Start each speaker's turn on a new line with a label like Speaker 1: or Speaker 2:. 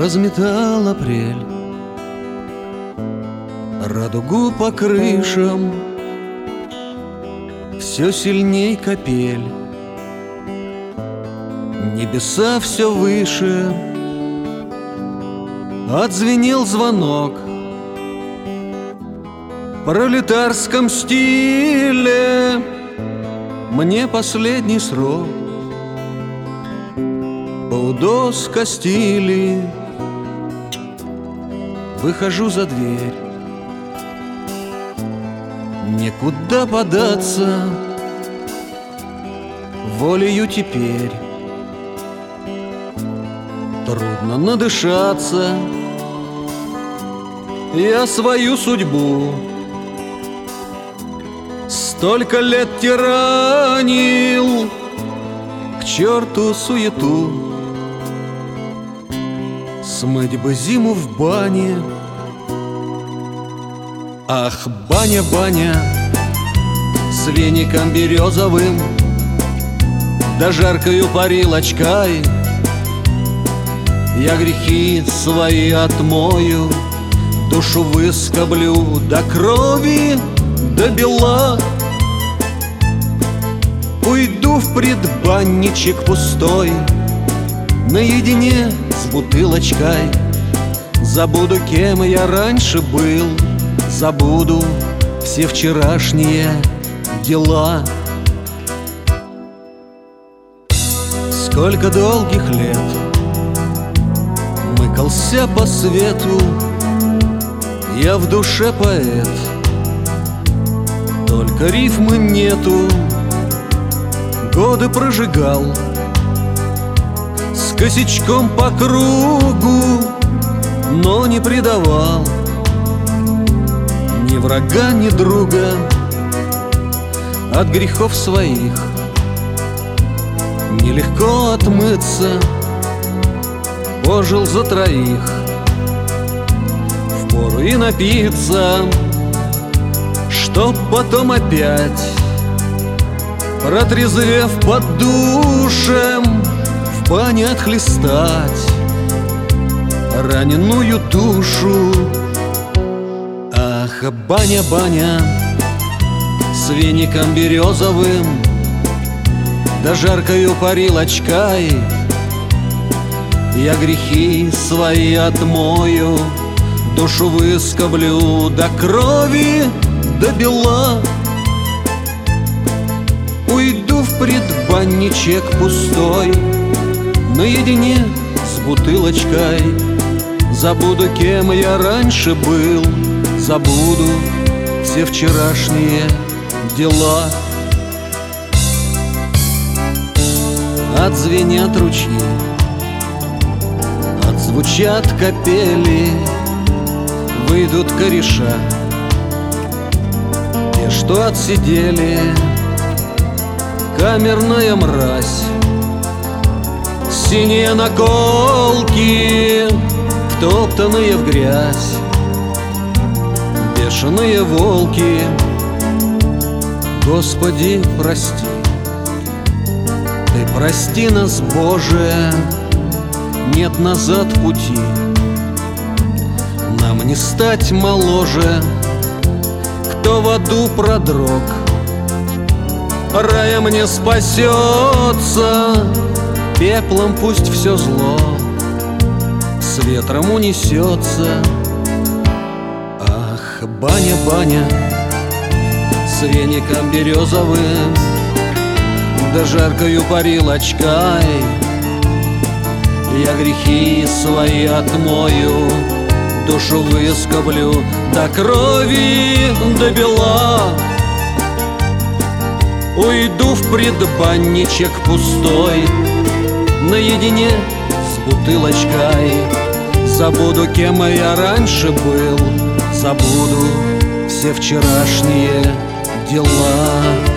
Speaker 1: Разметал апрель радугу по крышам, все сильней капель, небеса все выше. Отзвенел звонок в пролетарском стиле. Мне последний срок полдо скостили. Выхожу за дверь, некуда податься, волею теперь трудно надышаться. Я свою судьбу столько лет тиранил, к черту суету. Смыть бы зиму в бане. Ах, баня, баня, с веником березовым, да жаркою парилочкой я грехи свои отмою, душу выскоблю до крови, до бела. Уйду в предбанничек пустой, наедине с бутылочкой. Забуду, кем я раньше был, забуду все вчерашние дела. Сколько долгих лет мыкался по свету, я в душе поэт, только рифмы нету. Годы прожигал с косячком по кругу, но не предавал ни врага, ни друга. От грехов своих нелегко отмыться, пожил за троих, впору и напиться, чтоб потом опять, протрезвев под душем, в бане отхлестать раненую душу. Ах, баня, баня, с веником березовым, да жаркою парилочкой я грехи свои отмою, душу выскоблю до крови, до бела. Уйду в предбанничек пустой, наедине с бутылочкой. Забуду, кем я раньше был, забуду все вчерашние дела. Отзвенят ручьи, отзвучат капели, выйдут кореша, те, что отсидели. Камерная мразь, синие наколки, втоптанные в грязь, бешеные волки. Господи, прости, Ты прости нас, Боже, нет назад пути. Нам не стать моложе, кто в аду продрог. Раем не спасется, пеплом пусть все зло с ветром унесется. Ах, баня, баня, с веником березовым, да жаркою парилочкой я грехи свои отмою, душу выскоблю до крови, до бела. Уйду в предбанничек пустой, наедине с бутылочкой. Забуду, кем я раньше был, забуду все вчерашние дела.